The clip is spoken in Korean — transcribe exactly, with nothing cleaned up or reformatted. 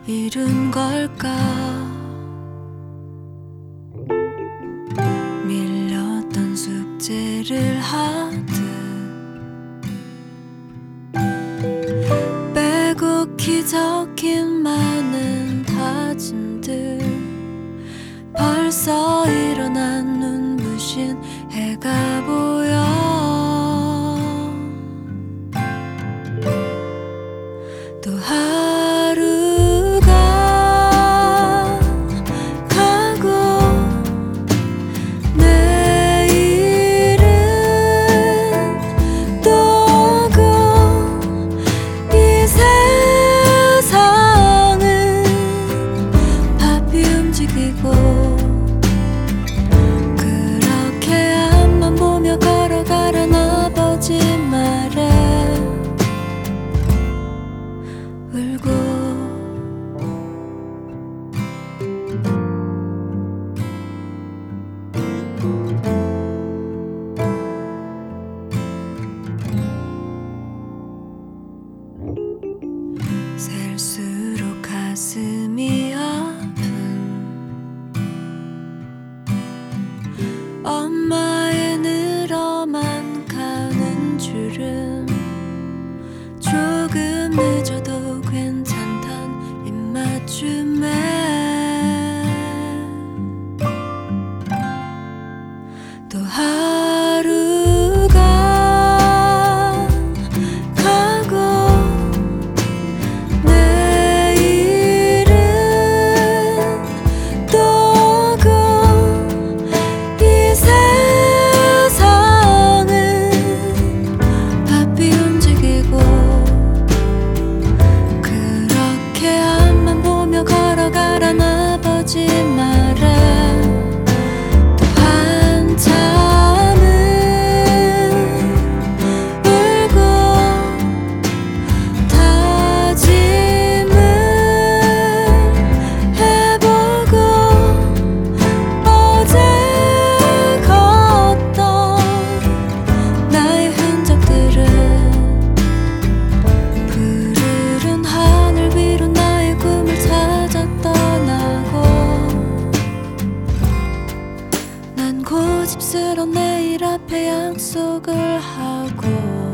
잃은 걸까? 밀렸던 숙제를 하듯 빼곡히 적힌 많은 다짐들, 벌써 일어난 눈부신 해가 보여. 또 하루가 가고 내일은 또 오고, 이 세상은 바삐 움직이고, 그렇게 앞만 보며 걸어가란 아버지 말에 울고. 셀수록 가슴이 아픈 엄마의 늘어만 가는 줄은, 조금 늦어도 괜찮단 입맞춤에 또 하루가 가고 내일은 또 오고, 이 세상은 바삐 움직이고, 그렇게 앞만 보며 걸어가란 아버지 말에 또 한참은 울고 다짐을 해보고, 어제 걷던 나의 흔적들은 푸르른 하늘 위로 나의 꿈을 찾아 떠나고, 난 고집스런 내일 앞에 약속을 하고